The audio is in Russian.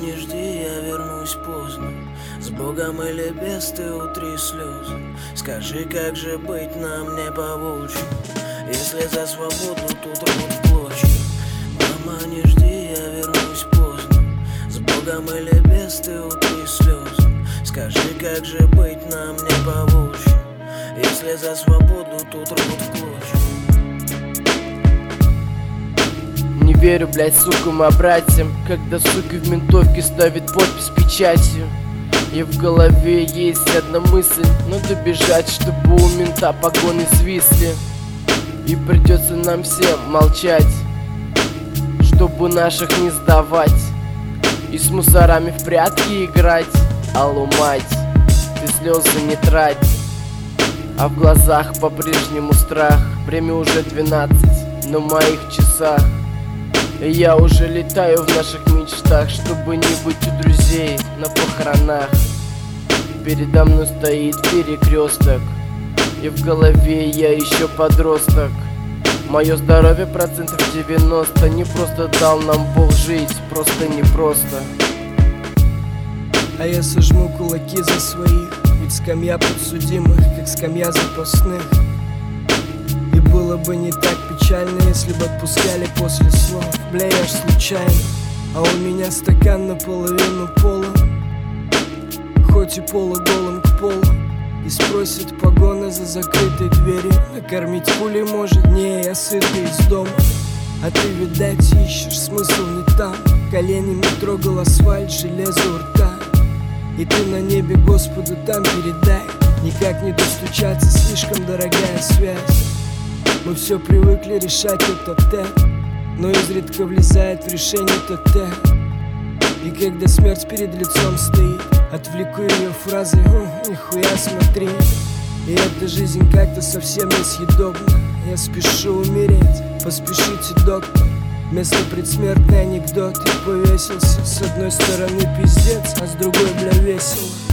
не жди, я вернусь поздно. С Богом или без, ты утри слезы. Скажи, как же быть нам не по волчьи, если за свободу тут рвут в клочья. Мама, не жди, я вернусь поздно. С Богом или без, ты утри слезы. Скажи, как же быть нам не по волчьи, если за свободу тут рвут в клочья. Не верю, блять, сукам и братьям, когда суки в ментовке ставит подпись печатью. И в голове есть одна мысль: надо бежать, чтобы у мента погоны свисли. И придется нам всем молчать, чтобы наших не сдавать и с мусорами в прятки играть. Алло, мать, ты слезы не трать, а в глазах по-прежнему страх. Время уже 12 на моих часах, и я уже летаю в наших мечтах, чтобы не быть у друзей на похоронах. Передо мной стоит перекресток, и в голове я еще подросток. Мое здоровье 90%, не просто дал нам Бог жить, просто непросто. А я сожму кулаки за своих, ведь скамья подсудимых, как скамья запасных. И было бы не так печально, если бы отпускали после слов: бля, я ж случайно. А у меня стакан наполовину полон, хоть и полуголым к полу. И спросит погоны за закрытой дверью: накормить пулей может? Не, я сытый из дома. А ты, видать, ищешь смысл не там. Коленями трогал асфальт, железо у рта. И ты на небе Господу там передай: никак не достучаться, слишком дорогая связь. Мы все привыкли решать это, но изредка влезает в решение ТТ. И когда смерть перед лицом стоит, отвлеку ее фразой: нихуя смотри. И эта жизнь как-то совсем несъедобна. Я спешу умереть, поспешите, доктор. Вместо предсмертный анекдот: я повесился. С одной стороны пиздец, а с другой, бля, весело.